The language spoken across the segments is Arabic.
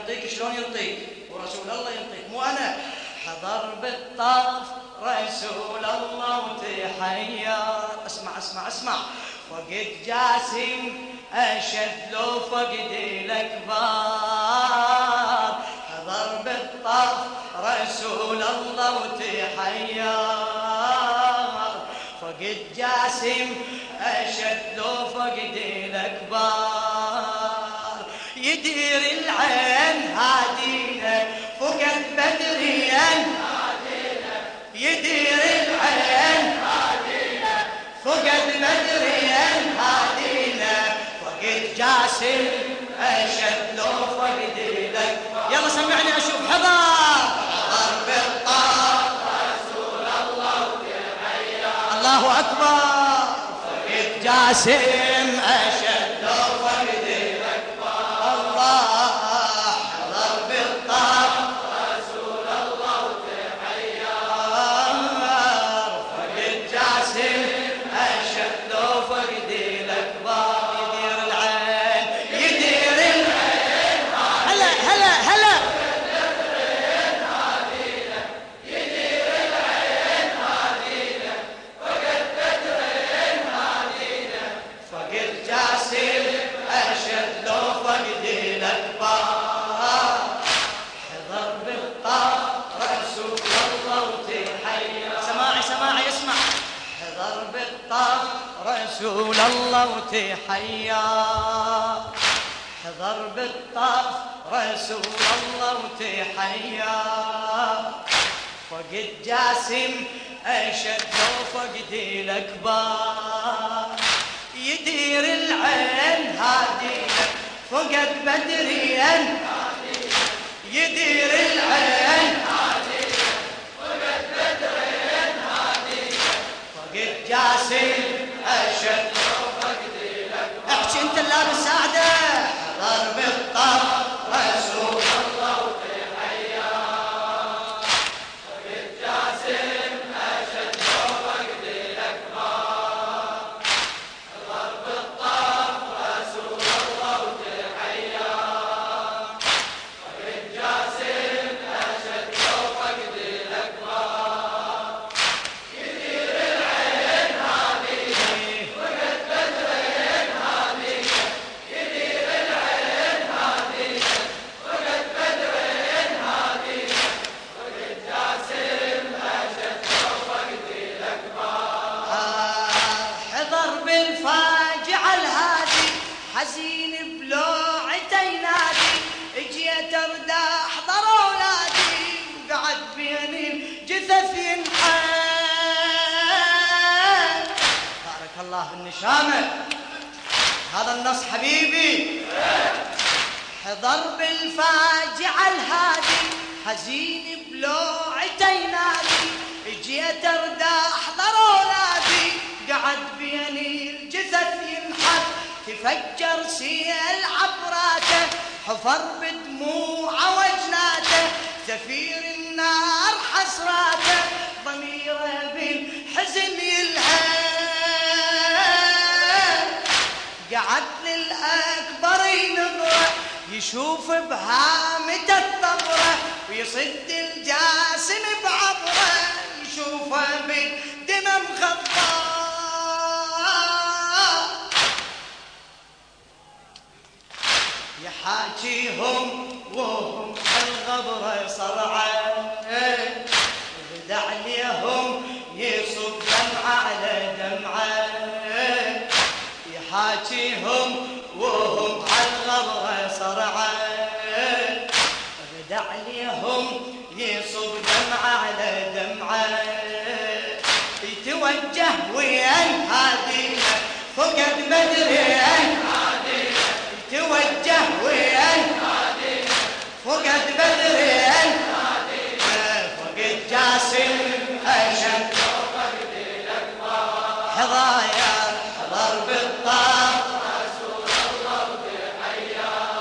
يعطيك شلون يعطيك ورسول الله يعطيك مو أنا. حضر بالطرف رسول الله وتحير. اسمع اسمع اسمع. فقد جاسم أشد لو فقد الأكبار. حضر بالطرف رسول الله وتحير. فقد جاسم أشد لو فقد الأكبار. يدير العين هادينا فقد بدريا يدير العين هادينا فقد بدريا هادينا. فقد جاسم أشد لو فقد الأكبار. يلا سمعني أشوف. حضر بالطرف رسول الله وتحير. الله أكبر. فقد جاسم أشد لو فقد الأكبار. الله. حضر بالطرف رسول الله وتحير. فقد جاسم أشد لو فقد الأكبار. يدير العين يدير العين هلا هلا هلا. يدير العين هادينا فقد بدرين هادينا. فقد جاسم أشد لو فقد الأكبار. حضر بالطرف رسول الله وتحير. سماعي سماعي اسمع. حضر بالطرف رسول الله وتحير. حضر بالطرف رسول الله وتحير. فقد جاسم أشد لو فقد الأكبار. يدير العين هادينا فقد بدريا يدير العين هادينا فقد بدريا هادينا. فقد جاسم أشد لو فقد الأكبار. احكي انت اللي بساعده. حضر بالطرف رسول الله وتحير. فقد جاسم أشد لو فقد الأكبار. حضر بالطرف رسول الله وتحير. فقد جاسم أشد لو فقد الأكبار. يدير العين هادينا فقد بدرين هادينا. يدير العين هادينا فقد بدرين هادينا. فقد جاسم أشد لو فقد الأكبار. حضر بالفاجعة الهادي حزين بلوعته ينادي. اجيت ارد احضر اولادي وقعد بين الجثث ينحن. بارك الله بالنشامة. هذا النص حبيبي. حضر بالفاجعة الهادي حزين بلوعته ينادي. اجيت ارد احضر اولادي قعد بين الجثث ينحت. تفجر سيل عبراته حفر بدموعه وجناته. زفير النار حسراته ضميره بالحزن يلهب. قعد للأكبر ينظره يشوف بهامته الطبره. ويصد الجاسم بعبره يشوفه بالدم مخضر. يحاكيهم وهم الغبره صرعه. بدا عليهم يصب دمعه على دمعه. يحاكيهم وهم الغبره صرعه. بدا عليهم يصب دمعه على دمعه. يتوجه وين هادينا فقد بدرين هادينا. يتوجه وين هادينا فقد بدرين هادينا. فقد جاسم أشد لو فقد الأكبار. حضايا حضر بالطرف رسول الله وتحير.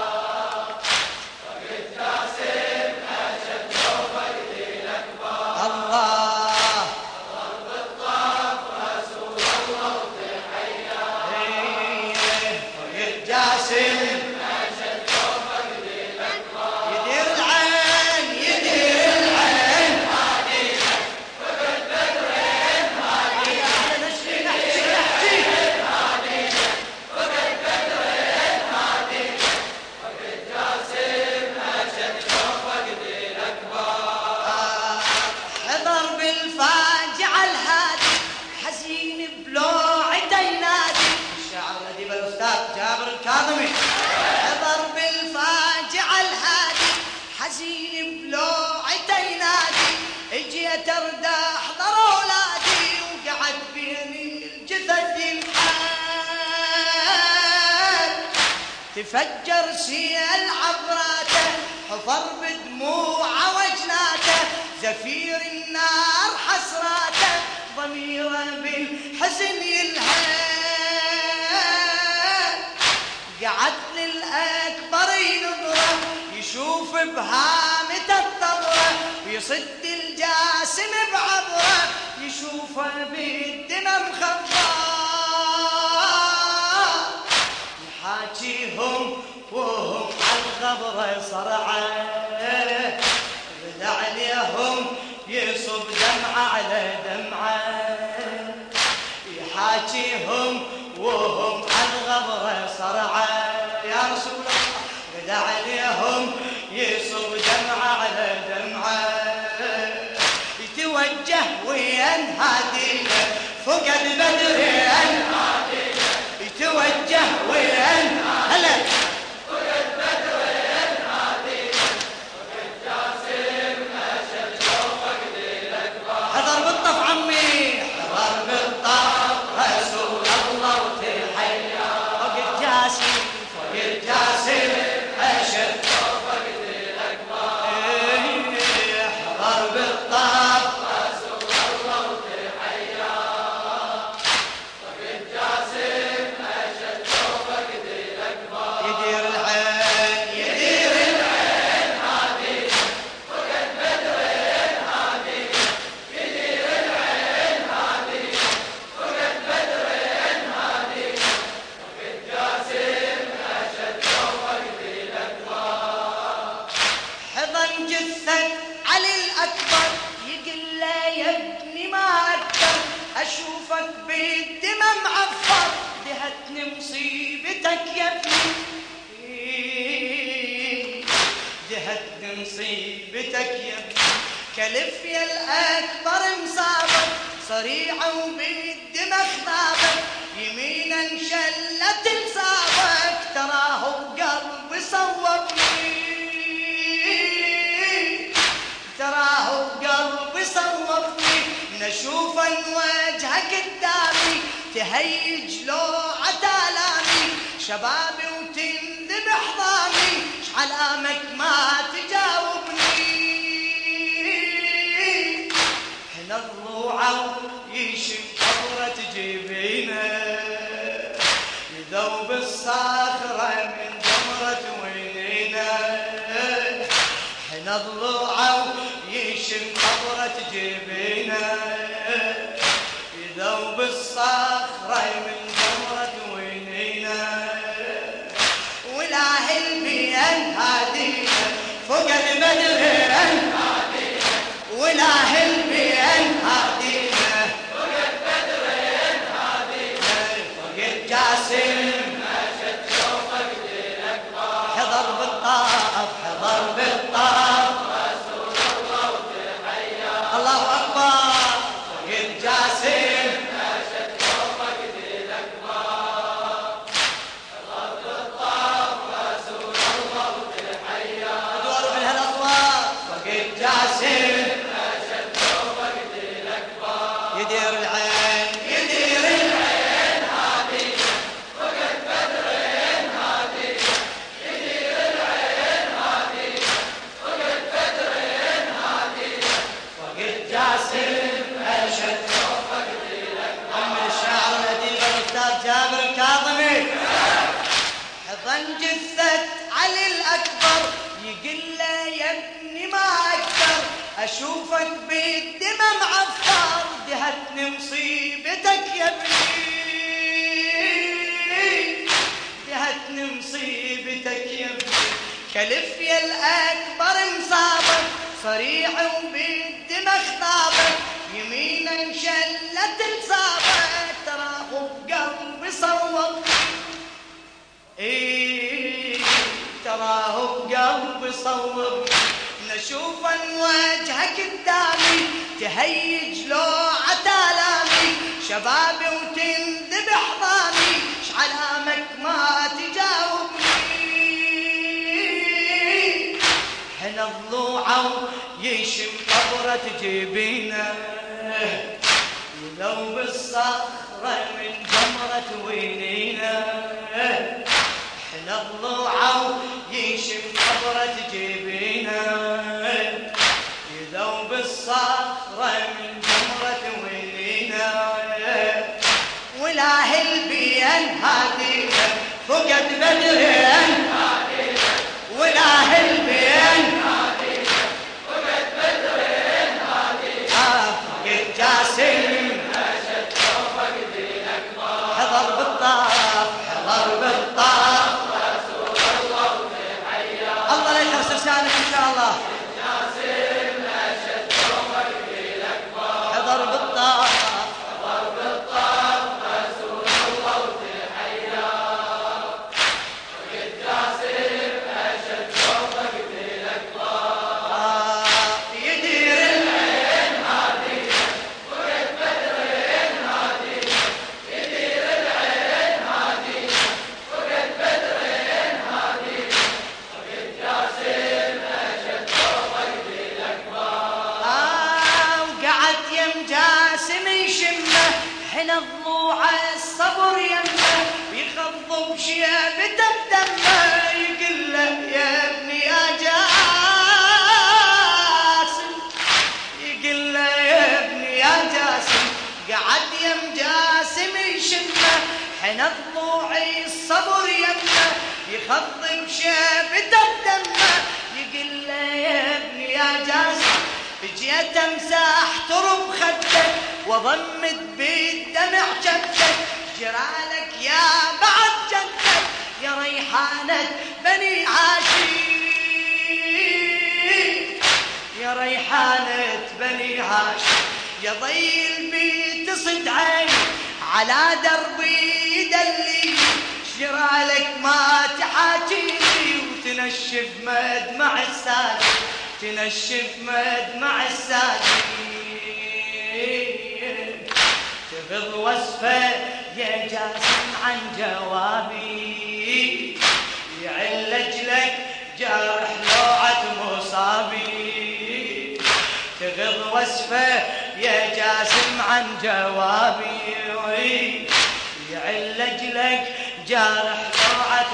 فقد جاسم أشد لو فقد الأكبار. الله. حضر بالطرف رسول الله وتحير. كاظمي حضر بالفاجعة الهادي حزين بلوعته ينادي اجيت اردى احضر اولادي وقعد بين الجثث ينحال تفجر سيل عبراته حفر بدموعه وجناته زفير النار حسراته ضميره بالحزن يلهى قعد للأكبر ينظره يشوف بهامته الثغرة ويصد الجاسم بعبره يشوفه بالدمى مخبى يحاكيهم وهم على الغبرة صرعه بدا عليهم يصب دمعة على دمعة يحاكيهم وهم على الغبرة صرعه يا رسول الله بدا عليهم يصب دمعة على دمعة يتوجه وينهادينا فقد بدر ينهادينا يتوجه وينهادينا هلا فقد بدر ينهادينا فقد جاسم أشد شوقك للأكبر حضر بالطف عمي حضر بالطف رسول الله وتحيا فقد جاسم أشد شوقك للأكبر حضر بالطف رسول الله وتحيا فقد جاسم أشد شوقك للأكبر يدير العين هادينا فقد بدر هادينا يدير العين هادينا فقد بدر هادينا فقد جاسم أشد شوقك للأكبر حضن جثة علي الأكبر يقول له يا ابني ما أقدر أشوفك بالدمى معفر دهتني مصيبتك يا ابني دهتني مصيبتك يا ابني كلف يا الأكبر مصابك صريعة وبالدمى خطابك يمينا شلت لصابك تراه بقلبي صوبني تراه بقلبي صوبني نشوفا وجهك قدامي تهيج لوعة آلامي شبابي وتنذبح ضامي شعلامك ما تجاوبني حنا الروعة يشم قبرة جبينه يذوب الصخرة من جمرة وينينا حنا الضلوعة يشم قبرة جبينه يذوب الصخرة من جمرة وينينا وإله البيان هادينا فوق البدر هادينا وإله البيان هادينا فوق البدر هادينا فوق الجاسم أشد شوقك للأكبر حضر بالطاف حضر بالطاف رسول الله وتحيا الله أكبر فوق الجاسم أشد شوقك للأكبر حضر بالطاف رسول الله وتحيا أدور من هالأطواف فوق الجاسم أشد شوقك للأكبر يدير العين هادينا فقد بدر هادينا يدير العين هادينا فقد بدر هادينا فقد جاسم أشد شوقك للأكبر أم الشاعر الأديب الأستاذ جابر الكاظمي حضن جثة علي الأكبر يقول له يا ابني ما أقدر أشوفك بالدمى معفر دهتني مصيبتك يا ابني دهتني مصيبتك يا ابني كلف يا الأكبر مصابك صريع وبالدمى خطابك يمينا شلت لصابك تراه بقلبي صوبني تراه بقلبي صوبني نشوفا وجهك قدامي تهيج لوعة آلامي شبابي وتنذبح ضامي شعلامك ما تجاوب الضلوع يشم قبرة جبينه ولو بالصخرة من جمرة ونينه احنا الضلوع يشم قبرة جبينه يذوب الصخرة من جمرة ونينه ولاهي البين هادينا فقد بدرين ولاهي البين هادينا فقد بدرين هادينا فقد جاسم أشد فقد الأكبر حضر بالطاف حضر بالطاف رسول الله وتحيا الله لا يخلص لسانك إن شاء الله جاسم أشد فقد الأكبر حضر بالطاف حين الضلوع الصبر يمه يخضب شيبته بدمه يقول له يا ابني يا جاسم يقول له يا ابني يا جاسم قعد يم جاسم يشمه حين الضلوع الصبر يمه يخضب شيبته بدمه يقول له يا ابني يا جاسم جيت امسح ترب خدك وضمت بالدمع جدك جرالك يا بعد جدك يا ريحانة بني عاشير يا ريحانة بني عاشير يا ضي البيت صد عيني على دربي يدلي جرالك ما تحاكيني وتنشف مدمع الساجد تنشف مدمع الساجد تغض وصفه يا جاسم عن جوابي يعلج لك جارح لوعة مصابي تغض وصفه يا جاسم عن جوابي يعلج لك جارح لوعة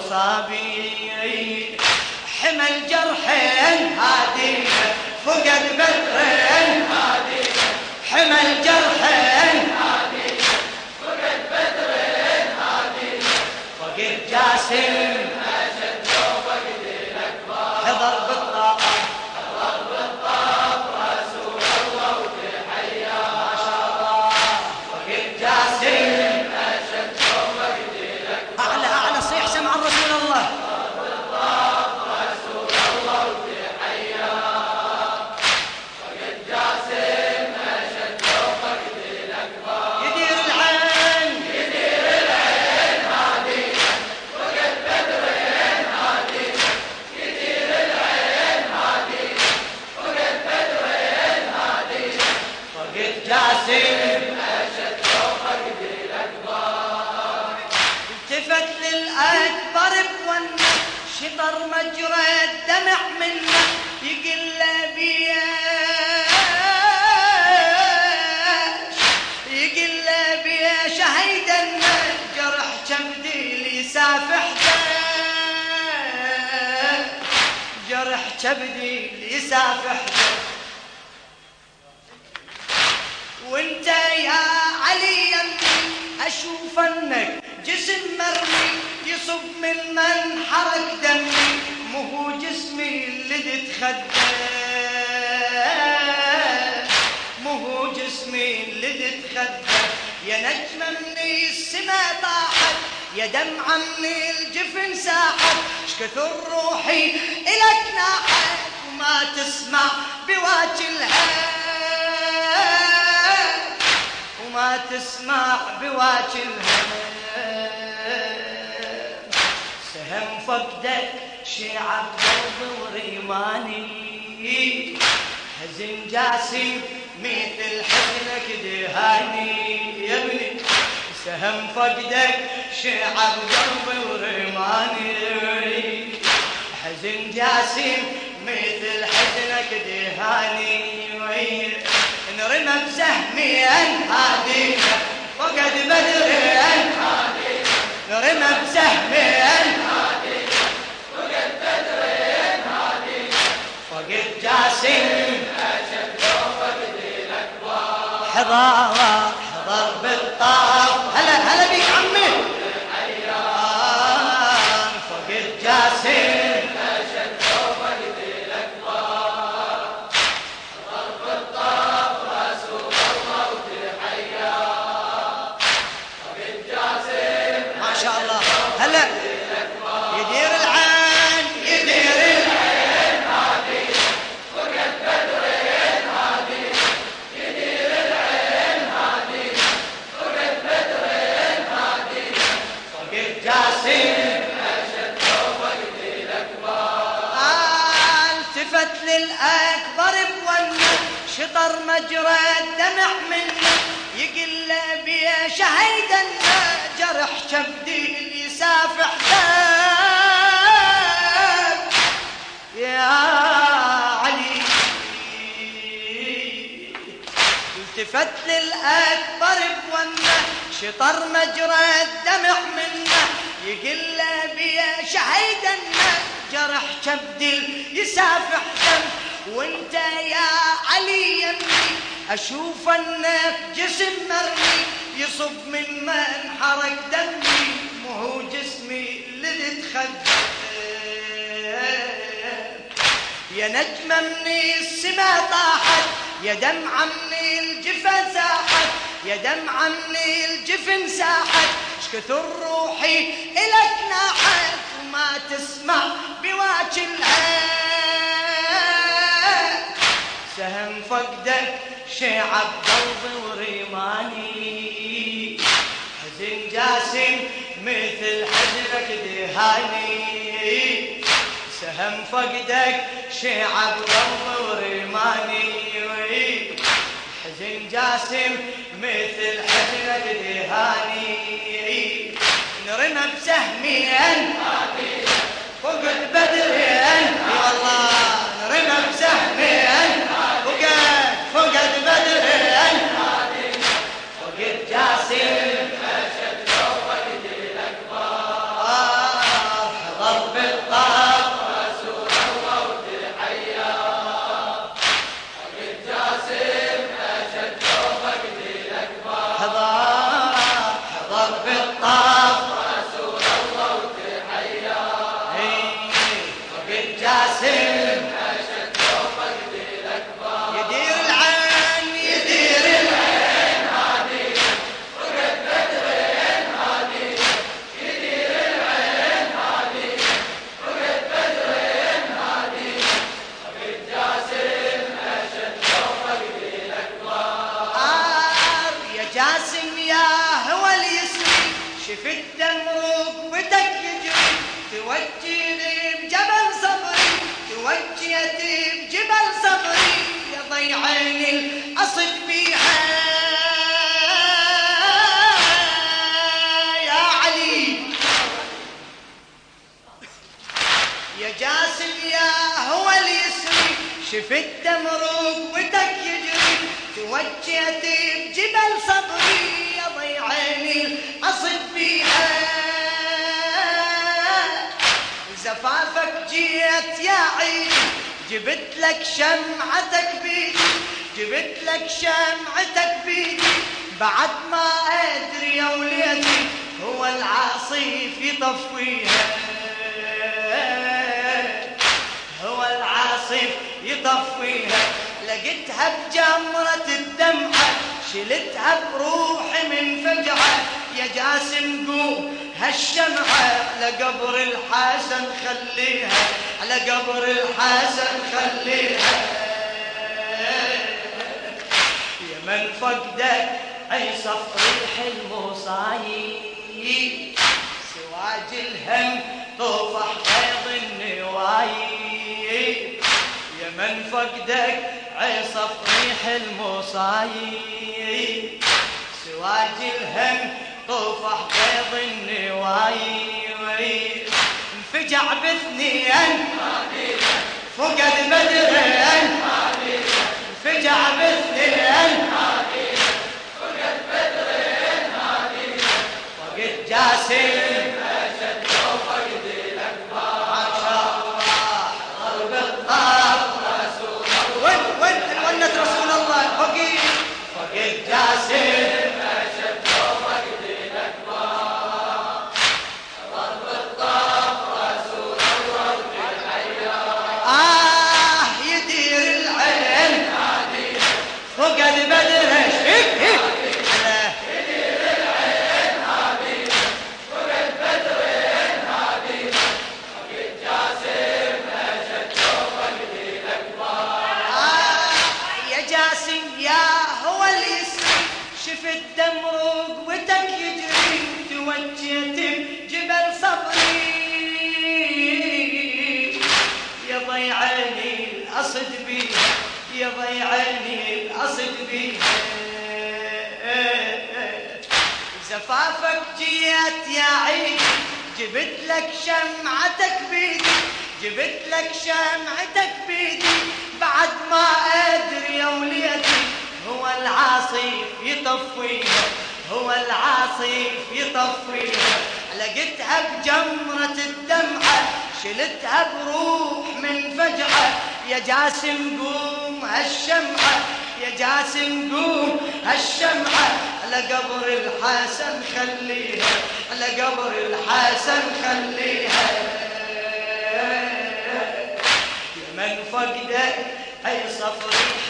مصابي حمل جرحين هادينا فقد بدرين هادينا حمل جرحين هادينا فقد بدرين هادينا فقد جاسم أشد فقد الأكبر حضر بالطاف حضر بالطاف رسول الله وتحيا ما شاء الله فقد جاسم أشد فقد الأكبر أعلى أعلى صيح سمع رسول الله التفت للأكبر بونه شطر مجرى الدمع منه يقل له بيش يقل له بيش هيدا الجرح كبدي اللي سافحته جرح كبدي اللي سافحته وانت يا علي يمي اشوف انك جسم مرمي يصب من منحرك دمي مو هو جسمي اللي تتخدى مو هو جسمي اللي تتخدى يا نجمة من السما طاحت يا دمعة من الجفن ساحت شكثر روحي إلك ناحت وما تسمع بواجلها وما تسمع بواجلها سهم فقدك شيعة قلبي وريماني حزن جاسم مثل حزنك دهاني يا ابني سهم فقدك شيعة قلبي وريماني حزن جاسم مثل حزنك دهاني انرمى بسهمين هادينا فقد بدرين هادينا نرمى بسهمين هادينا فقد بدرين هادينا فقد جاسم أشد وفقد الأكبر حضر بالطاف هلا بيك عمي الحيان فقد جاسم أشد وفقد الأكبر حضر بالطاف رسول الموت حيان فقد جاسم ما شاء الله هلا يدير العين هادي فقد بدرين هادي يدير العين هادي فقد بدرين هادي فقد جاسم أشد وفقد الأكبر التفت للأكبر بونه شطر مجرى الدمع منه يقل بي شهيدا جرح كبدي يسافح دم يا علي التفت للأكبر بونه شطر مجرى الدمع منه يقل بي شهيدا جرح كبدي يسافح دم وانت يا علي يمي اشوف انك جسم مرمي يصب من منحرك دمي مو هو جسمي اللي تخدم يا نجمة من السما طاحت يا دمعة من الجفن ساحت يا دمعة من الجفن ساحت شكثر روحي إلك ناحت وما تسمع بواج العين سهم فقدك شعب قلبي وريماني حزن جاسم مثل حزنك دهاني سهم فقدك شعب قلبي وريماني حزن جاسم مثل حزنك دهاني نرمى بسهمين فقد بدرين والله نرمى بسهمين فقد بدرين فقد جاسم أشد وفقد الأكبر حضر بالطاف رسول الموت حيان فقد جاسم أشد وفقد الأكبر حضر بالطاف رسول الموت حيان فقد جاسم أشد وفقد الأكبر يدير العين هادي فقد بدرين هادي يدير العين هادي فقد بدرين هادي فقد جاسم أشد وفقد الأكبر يا جاسم يا هو اليسري شفت دم ركبتك يجري توجهني بجبل صبري توجهتي بجبل صبري يا ضيعين الأصل بيها يا علي يا جاسم يا هو اليسري شفت دم ركبتك يجري توجهتي بجبل صبري يا ضيعين الأصل بيها زفافك جيت يا عيني جبت لك شمعتك بيدي جبت لك شمعتك بيدي بعد ما أدري يا وليدي هو العاصف يطفيها هو العاصف يطفيها لقيتها بجمرة الدمعة شلتها بروحي من فجعة يا جاسم قوم هالشمعة على قبر الحسن خليها على قبر الحسن خليها يا من فقدك اي صفر الحلم وصايي سواج الهم طفح بيض النوايي يا من فقدك اي صفر الحلم وصايي سواج الهم طفح بيض النوايي انفجع باثنين فقد بدر انفجع باثنين فقد بدر فقد جاسم فقد الأكبر ما شاء الله ضرب الطاف رسول الله وين الونة رسول الله فقد جاسم فقد بدر فقد بدر هادي فقد جاسم أشد فقد الأكبر يا جاسم يا هو اليسري شفت دم رقبتك يجري توجهت جبل صبري يا ضيعاني الأصد بيها يا ضيعاني الأصد بيها زفافك جيت يا عيد جبت لك شمعتك بيدي جبت لك شمعتك بيدي بعد ما أدري يا وليدي هو العاصف يطفيها هو العاصف يطفيها لقيتها بجمرة الدمعة شلتها بروح من فجعة يا جاسم قوم هالشمعة يا جاسم قوم هالشمعة على قبر الحسن خليها على قبر الحسن خليها يا من فقدك هي صفريح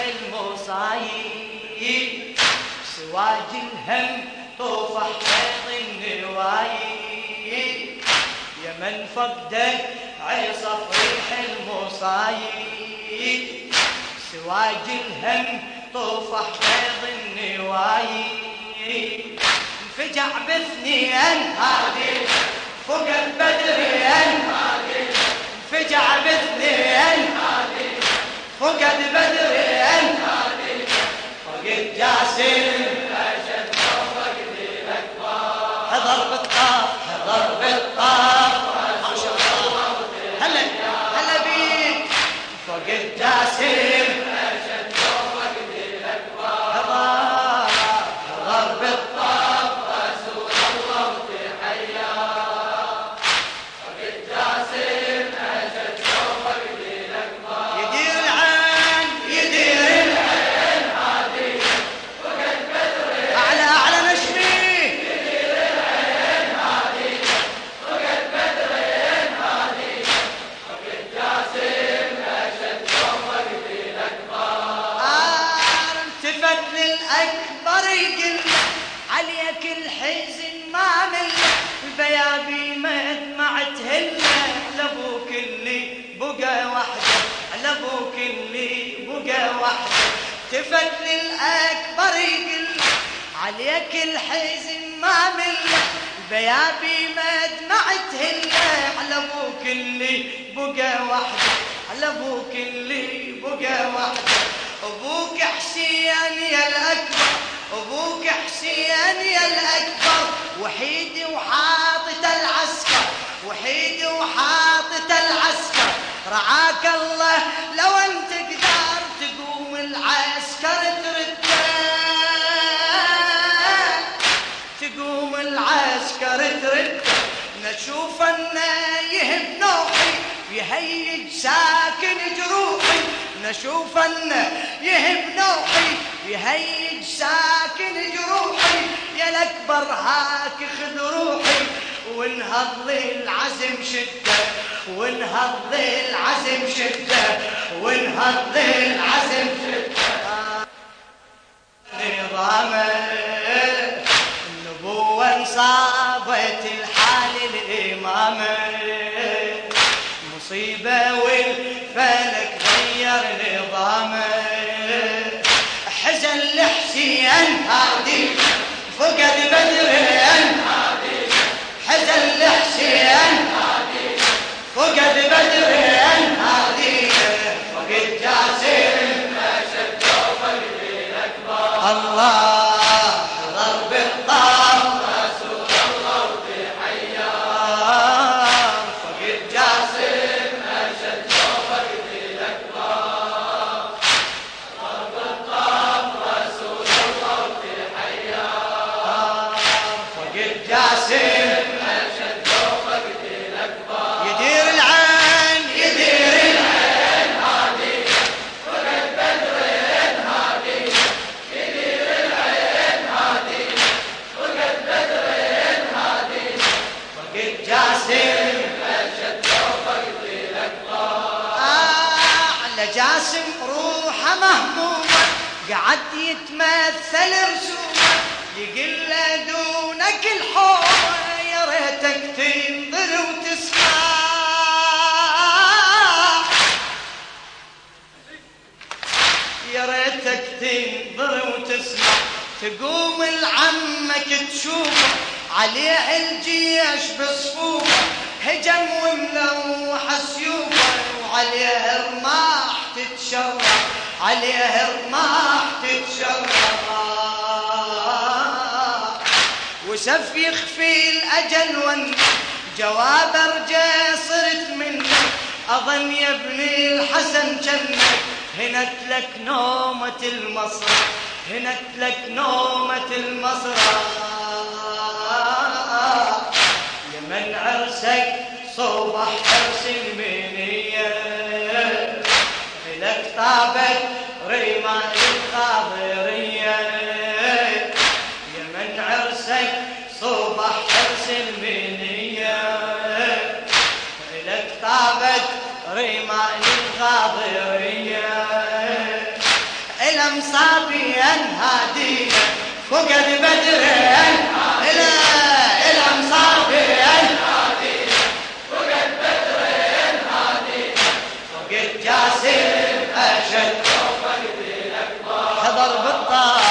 المصايب سواج الهم طوفح حيط النوايب يا من فقدك عي صفريح المصايب سواج الهم طوفح بيض النوايب انفجع باثنين هادي فقد بدر هادي انفجع باثنين هادي فقد بدر هادي فقد جاسم أشد فقد الأكبر حضر بالطاف حضر بالطاف هلا بيك فقد جاسم أشد فقد الأكبر حضر بالطاف رسول الله تحيا فقد جاسم أشد فقد الأكبر يدير العين هادي فقد بدر أعلى نشمي يدير العين هادي فقد بدر هادي فقد جاسم أشد فقد الأكبر التفت للأكبر يقل عليك الحزن ما مله البيابي ما تهله لابوك اللي بقى وحده لابوك اللي بقى وحده التفت للأكبر يقل عليك الحزن ما مله البيابي ما تهله على ابوك اللي بقى وحده على ابوك اللي بقى وحده ابوك حسين يا الأكبر ابوك حسين يا الأكبر وحيد وحاطط العسكر وحيد وحاطط العسكر رعاك الله لو انت تقدر تقوم العسكر ترده تقوم العسكر ترده نشوف انه يهب نوحي يهيج ساكن جروحي نشوف انه يهب نوحي يهيج ساكن جروحي يا الأكبر هاك خذ روحي وانهض للعزم شده وانهض للعزم شده وانهض للعزم شده نظامه النبوة انصابت الحال الإمامة مصيبة والفلك غير نظامه حزن لحسين هادي فقد بدر هادي حزن لحسين هادي فقد بدر هادي فقد جاسم أشد فقد الأكبر الله ضرب الطاف رسول الله تحيا فقد جاسم أشد فقد الأكبر جاسم روحه مهمومة قعد يتمثل رسومه يقل دونك الحومة يا ريتك تنظر وتسمع يا ريتك تنظر وتسمع تقوم لعمك تشوفه عليه الجيش بصفوفه هجم وملوح سيوفه وعليه رماح تتشرع عليه رماح تتشرع وسف يخفي الأجل والجواب رجع صرت منك أظن يا ابني الحسن جنك هنت لك نومة المصرع هنت لك نومة المصرع يمن عرسك صبح حرس المنية لك طابت ريما الخاضرية يمن عرسك صبح حرس المنية لك طابت ريما الخاضرية إلى مصابيا هادينا فقد بدرين إلى مصابيا هادينا فقد بدرين هادينا فقد جاسم أشد حضر بالطاف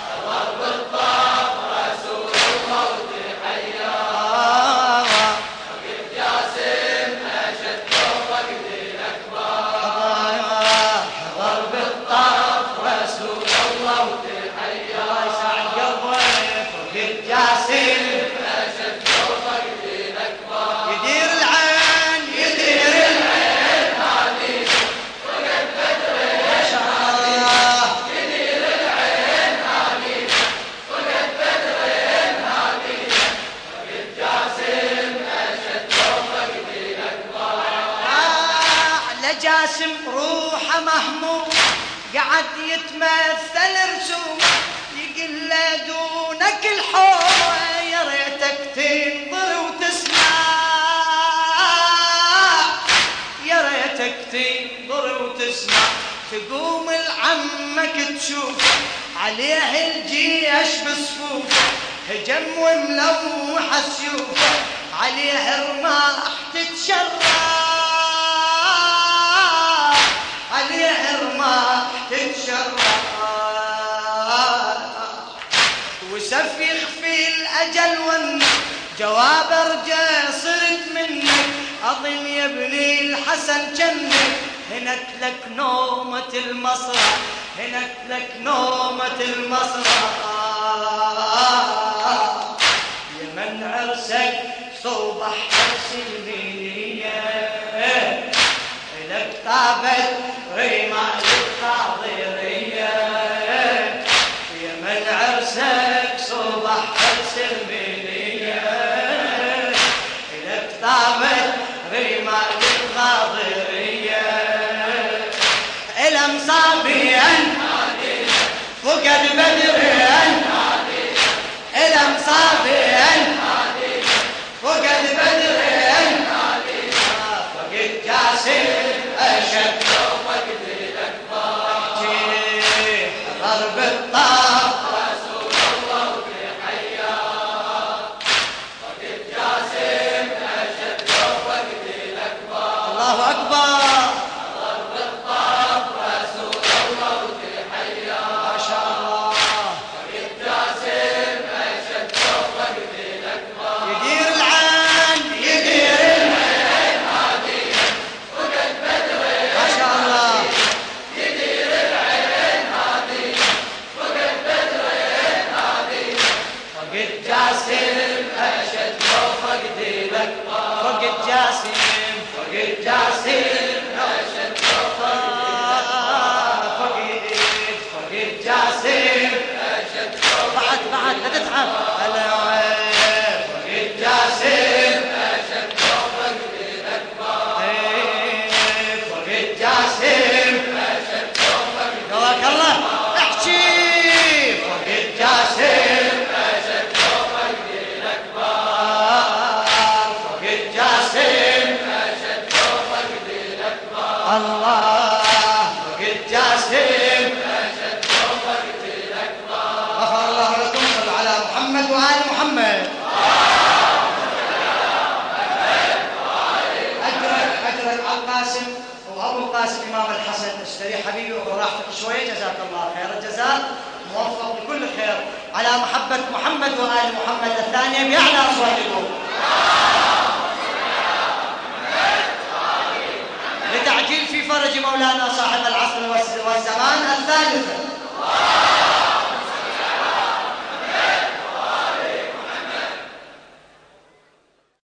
رسول الله وتحيا فقد جاسم أشد فقد الأكبر حضر بالطاف رسول الله وتحيا يسعد قلبه فقد جاسم أشد فقد الأكبر يدير العين هذه فقد بدر ما شاء الله يدير العين هذه فقد بدر هذه فقد جاسم أشد فقد الأكبر لجاسم روحه مهموم قعد يتمثل رسومه يقل دونك الحومة يا ريتك تنظر وتسمع يا ريتك تنظر وتسمع تقوم لعمك تشوفه عليه الجيش بصفوفه هجم وملوح سيوفه عليه رماح تتشرع عليه رماح تتشرع وسف يخفي الأجل والجواب رجع صرت منك أظن يا ابني الحسن جنك هنت لك نومة المصرع هنت لك نومة المصرع يمن عرسك صبح حرس المنية لك طابت ريما الخاضرية يمن عرسك صبح حرس المنية لك طابت ريما الخاضرية إلى مصابيا فقد بدرين إلى مصابيا فقد بدرين فقد جاسم أشد فقد الأكبر ضرب الطاف رسول الله وتحيا فقد جاسم أشد فقد الأكبر الله أكبر ضرب الطاف رسول الله وتحيا ما شاء الله فقد جاسم أشد فقد الأكبر يدير العين هذه فقد بدر ما شاء الله يدير العين هذه فقد بدر هذه فقد جاسم أشد فقد الأكبر فقد جاسم أشد فقد جاسم أشد بعد لا تتعب فقد جاسم أشد فقد الأكبر فقد جاسم أشد فقد جزاك الله احكي فقد جاسم أشد فقد الأكبر فقد جاسم أشد فقد الأكبر الله شوية. جزاك الله خير الجزاء، موفق لكل خير على محبة محمد وآل محمد. الثانية بأعلى أصواتكم. لتعجيل في فرج مولانا صاحب العصر والزمان. الثالثة